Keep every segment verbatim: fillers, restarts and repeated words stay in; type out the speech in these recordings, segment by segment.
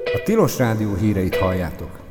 A Tilos Rádió híreit halljátok.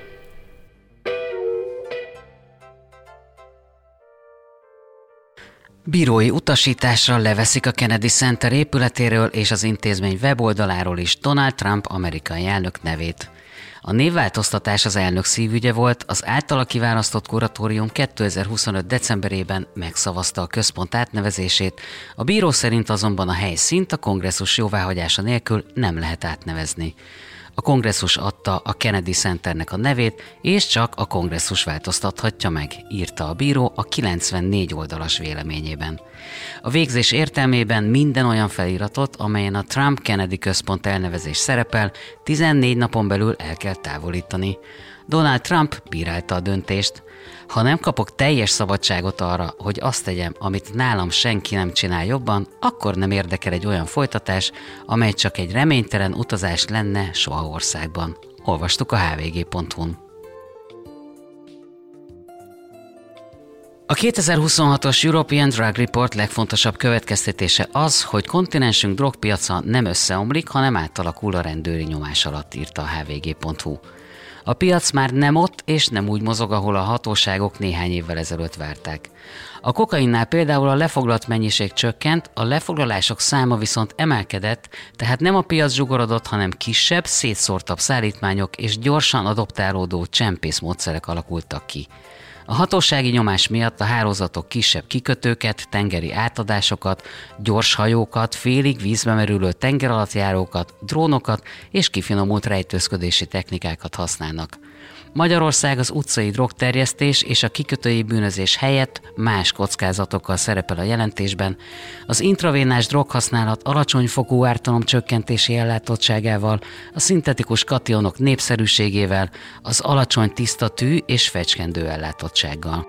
Bírói utasításra leveszik a Kennedy Center épületéről és az intézmény weboldaláról is Donald Trump amerikai elnök nevét. A névváltoztatás az elnök szívügye volt, az általa kiválasztott kuratórium kétezer-huszonöt. decemberében megszavazta a központ átnevezését, a bíró szerint azonban a helyszínt a kongresszus jóváhagyása nélkül nem lehet átnevezni. A kongresszus adta a Kennedy Centernek a nevét, és csak a kongresszus változtathatja meg, írta a bíró a kilencvennégy oldalas véleményében. A végzés értelmében minden olyan feliratot, amelyen a Trump-Kennedy központ elnevezés szerepel, tizennégy napon belül el kell távolítani. Donald Trump bírálta a döntést. Ha nem kapok teljes szabadságot arra, hogy azt tegyem, amit nálam senki nem csinál jobban, akkor nem érdekel egy olyan folytatás, amely csak egy reménytelen utazás lenne soha országban. Olvastuk a há vé gé pont hu-n. A kétezer-huszonhatos European Drug Report legfontosabb következtetése az, hogy kontinensünk drogpiaca nem összeomlik, hanem átalakul a rendőri nyomás alatt, írta a há vé gé pont hu. A piac már nem ott és nem úgy mozog, ahol a hatóságok néhány évvel ezelőtt várták. A kokainnál például a lefoglalt mennyiség csökkent, a lefoglalások száma viszont emelkedett, tehát nem a piac zsugorodott, hanem kisebb, szétszórtabb szállítmányok és gyorsan adoptálódó csempész módszerek alakultak ki. A hatósági nyomás miatt a hálózatok kisebb kikötőket, tengeri átadásokat, gyors hajókat, félig vízbe merülő tengeralattjárókat, drónokat és kifinomult rejtőzködési technikákat használnak. Magyarország az utcai drogterjesztés és a kikötői bűnözés helyett más kockázatokkal szerepel a jelentésben. Az intravénás droghasználat alacsony fokú ártalomcsökkentési ellátottságával, a szintetikus kationok népszerűségével, az alacsony tiszta tű és fecskendő ellátottsággal.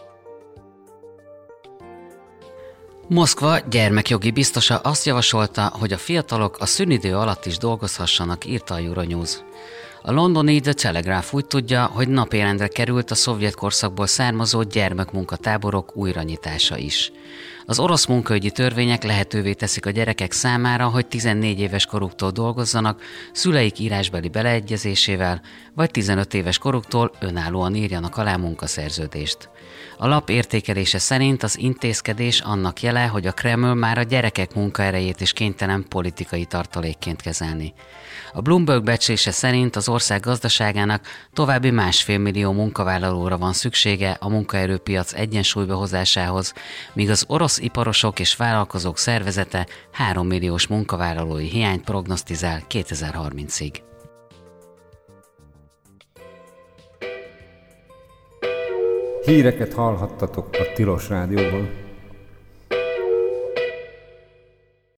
Moszkva gyermekjogi biztosa azt javasolta, hogy a fiatalok a szünidő alatt is dolgozhassanak, írta a Euronews. A londoni The Telegraph úgy tudja, hogy napirendre került a szovjet korszakból származó gyermekmunkatáborok újranyitása is. Az orosz munkaügyi törvények lehetővé teszik a gyerekek számára, hogy tizennégy éves koruktól dolgozzanak, szüleik írásbeli beleegyezésével, vagy tizenöt éves koruktól önállóan írjanak alá munkaszerződést. A lap értékelése szerint az intézkedés annak jele, hogy a Kreml már a gyerekek munkaerejét is kénytelen politikai tartalékként kezelni. A Bloomberg becslése szerint az ország gazdaságának további másfél millió munkavállalóra van szüksége a munkaerőpiac egyensúlyba hozásához, míg az orosz iparosok és vállalkozók szervezete három milliós munkavállalói hiányt prognosztizál kétezer-harmincig. Híreket hallhattatok a Tilos Rádióban.